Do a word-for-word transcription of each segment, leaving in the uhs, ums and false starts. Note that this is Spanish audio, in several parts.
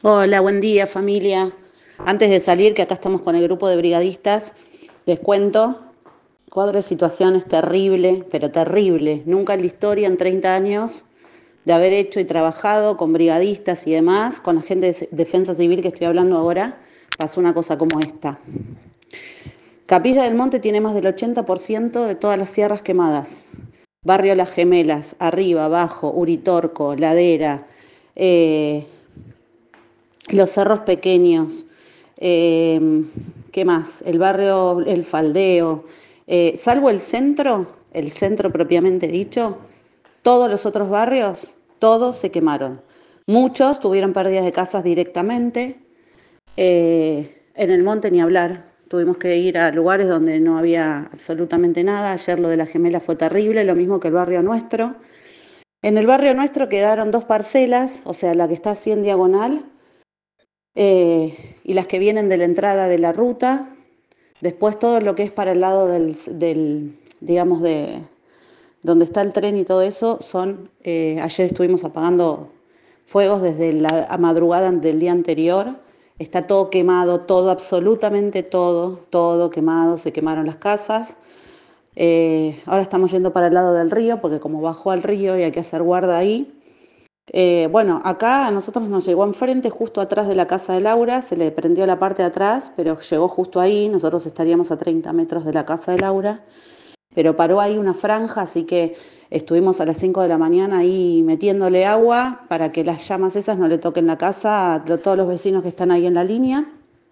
Hola, buen día familia. Antes de salir, que acá estamos con el grupo de brigadistas, les cuento, cuadro de situaciones terrible, pero terrible. Nunca en la historia, en treinta años de haber hecho y trabajado con brigadistas y demás, con la gente de defensa civil que estoy hablando ahora, pasó una cosa como esta. Capilla del Monte tiene más del ochenta por ciento de todas las sierras quemadas. Barrio Las Gemelas, Arriba, Abajo, Uritorco, Ladera, eh, los cerros pequeños, eh, ¿qué más? El barrio El Faldeo, eh, salvo el centro, el centro propiamente dicho, todos los otros barrios, todos se quemaron. Muchos tuvieron pérdidas de casas directamente, eh, en el monte ni hablar, tuvimos que ir a lugares donde no había absolutamente nada. Ayer lo de la Gemela fue terrible, lo mismo que el barrio nuestro. En el barrio nuestro quedaron dos parcelas, o sea, la que está así en diagonal, eh, y las que vienen de la entrada de la ruta. Después todo lo que es para el lado del, del digamos, de donde está el tren y todo eso, son, eh, ayer estuvimos apagando fuegos desde la madrugada del día anterior. Está todo quemado, todo, absolutamente todo, todo quemado, se quemaron las casas. Eh, ahora estamos yendo para el lado del río, porque como bajó al río y hay que hacer guarda ahí. Eh, bueno, acá a nosotros nos llegó enfrente, justo atrás de la casa de Laura, se le prendió la parte de atrás, pero llegó justo ahí. Nosotros estaríamos a treinta metros de la casa de Laura, pero paró ahí una franja, así que estuvimos a las cinco de la mañana ahí metiéndole agua para que las llamas esas no le toquen la casa a todos los vecinos que están ahí en la línea.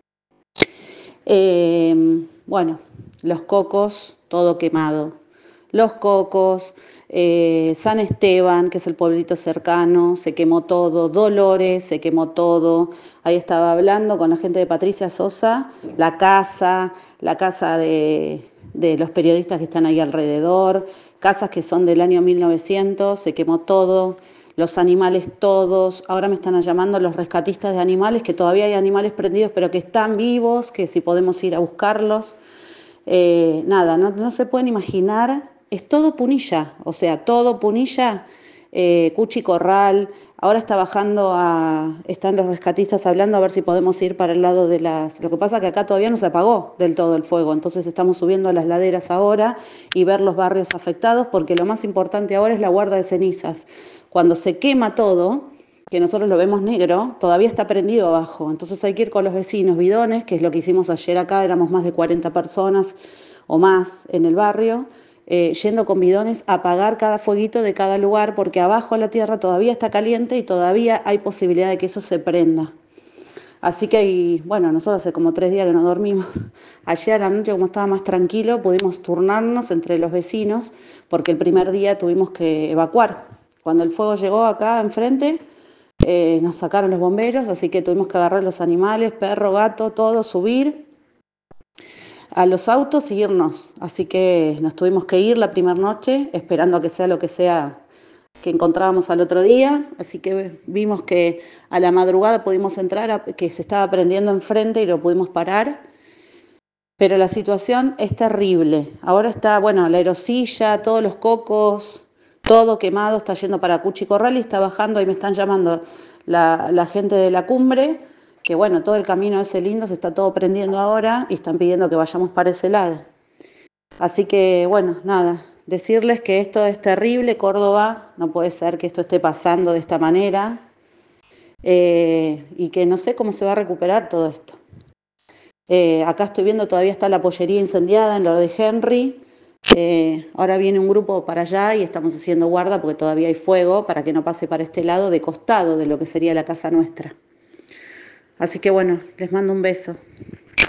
Eh, bueno, los cocos, todo quemado. Los cocos, eh, San Esteban, que es el pueblito cercano, se quemó todo. Dolores, se quemó todo. Ahí estaba hablando con la gente de Patricia Sosa, la casa, la casa de, de los periodistas que están ahí alrededor, casas que son del año mil novecientos, se quemó todo. Los animales todos, ahora me están llamando los rescatistas de animales, que todavía hay animales prendidos, pero que están vivos, que si podemos ir a buscarlos. Eh, nada, no, no se pueden imaginar, es todo Punilla, o sea, todo Punilla, eh, Cuchi Corral. Ahora está bajando a, están los rescatistas hablando a ver si podemos ir para el lado de las... Lo que pasa es que acá todavía no se apagó del todo el fuego, entonces estamos subiendo a las laderas ahora y ver los barrios afectados, porque lo más importante ahora es la guarda de cenizas. Cuando se quema todo, que nosotros lo vemos negro, todavía está prendido abajo. Entonces hay que ir con los vecinos, bidones, que es lo que hicimos ayer acá, éramos más de cuarenta personas o más en el barrio, eh, yendo con bidones a apagar cada fueguito de cada lugar, porque abajo la tierra todavía está caliente y todavía hay posibilidad de que eso se prenda. Así que, y, bueno, nosotros hace como tres días que no dormimos. Ayer a la noche, como estaba más tranquilo, pudimos turnarnos entre los vecinos, porque el primer día tuvimos que evacuar. Cuando el fuego llegó acá enfrente, eh, nos sacaron los bomberos, así que tuvimos que agarrar los animales, perro, gato, todo, subir a los autos y irnos. Así que nos tuvimos que ir la primera noche, esperando a que sea lo que sea que encontrábamos al otro día. Así que vimos que a la madrugada pudimos entrar, a, que se estaba prendiendo enfrente y lo pudimos parar. Pero la situación es terrible. Ahora está, bueno, la aerosilla, todos los cocos, todo quemado, está yendo para Cuchi Corral y está bajando, y me están llamando la, la gente de la cumbre, que bueno, todo el camino ese lindo se está todo prendiendo ahora y están pidiendo que vayamos para ese lado. Así que bueno, nada, decirles que esto es terrible, Córdoba, no puede ser que esto esté pasando de esta manera, eh, y que no sé cómo se va a recuperar todo esto. Eh, acá estoy viendo, todavía está la pollería incendiada en lo de Henry. Eh, ahora viene un grupo para allá y estamos haciendo guarda porque todavía hay fuego para que no pase para este lado, de costado de lo que sería la casa nuestra. Así que bueno, les mando un beso.